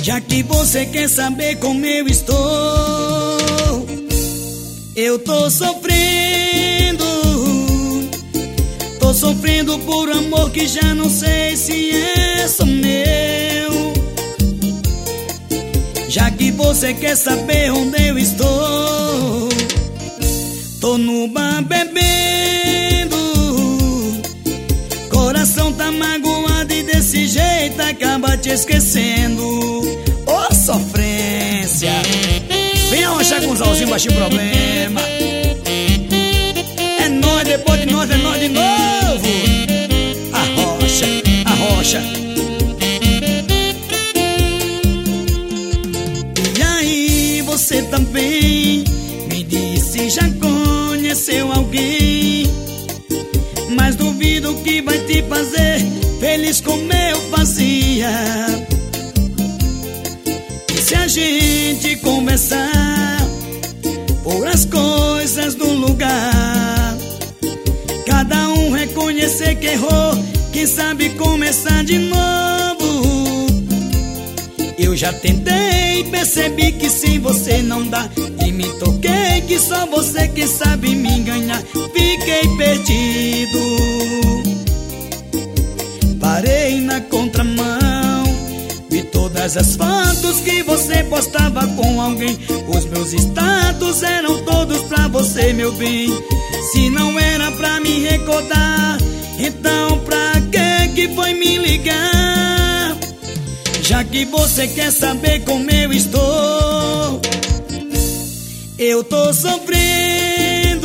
Já que você quer saber como eu estou, eu tô sofrendo. Tô sofrendo por amor que já não sei se é só meu. Já que você quer saber onde eu estou, tô no bar bebendo. Coração tá magoado e desse jeito acaba te esquecendo. Ô sofrência, vem arrochar com o Zalzinho, baixinho problema. É nóis, depois de nós é nós de novo. Arrocha, arrocha. E aí, você também me disse já conheceu alguém, mas duvido que vai te fazer feliz como eu fazia. E se a gente conversar por as coisas do lugar, cada um reconhecer que errou, quem sabe começar de novo. Eu já tentei, percebi que sem você não dá, e me toquei que só você que sabe me enganar. Fiquei perdido, parei na contramão, vi todas as fotos que você postava com alguém. Os meus status eram todos pra você, meu bem. Se não era pra me recordar, então pra que foi me ligar? Já que você quer saber como eu estou, eu tô sofrendo.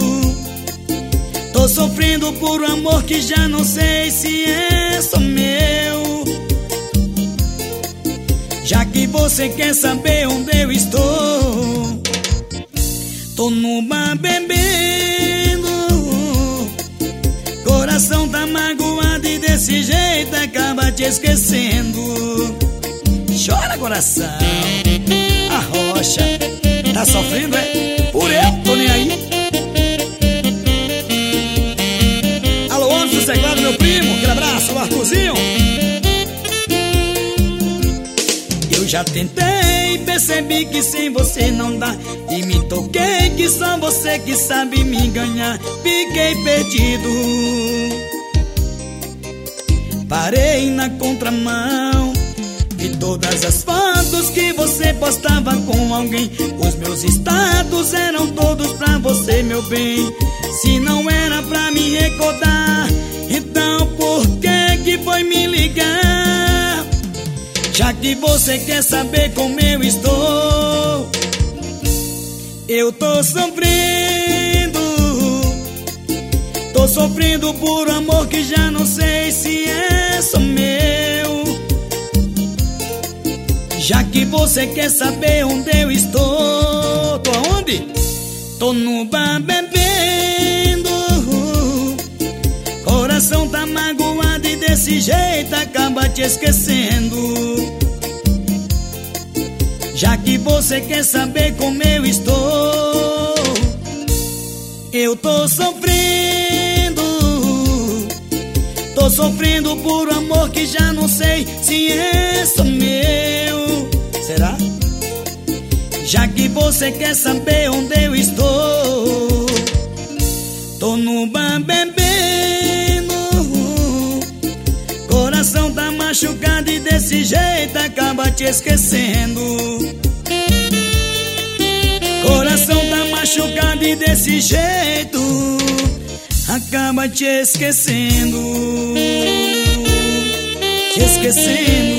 Tô sofrendo por um amor que já não sei se é só meu. Já que você quer saber onde eu estou, tô no bar bebendo. Coração tá magoado e desse jeito acaba te esquecendo. Chora, coração, arrocha. Tá sofrendo, é? Por eu, tô nem aí. Alô, Anderson do teclado, meu primo. Aquele abraço, o Arthurzinho. Eu já tentei, percebi que sem você não dá, e me toquei que só você que sabe me enganar. Fiquei perdido, parei na contramão, vi todas as fotos que você postava com alguém. Os meus status eram todos pra você, meu bem. Se não era pra me recordar, então por que foi me ligar? Já que você quer saber como eu estou, eu tô sofrendo. Tô sofrendo por amor que já não sei se é só meu. Já que você quer saber onde eu estou, tô aonde? Tô no bar bebendo. Coração tá magoado e desse jeito acaba te esquecendo. Já que você quer saber como eu estou, eu tô sofrendo. Tô sofrendo por um amor que já não sei se é só meu. Será? Já que você quer saber onde eu estou, tô no bar bebendo. Coração tá machucado e desse jeito acaba te esquecendo. Coração tá machucado e desse jeito acaba te esquecendo. Te esquecendo.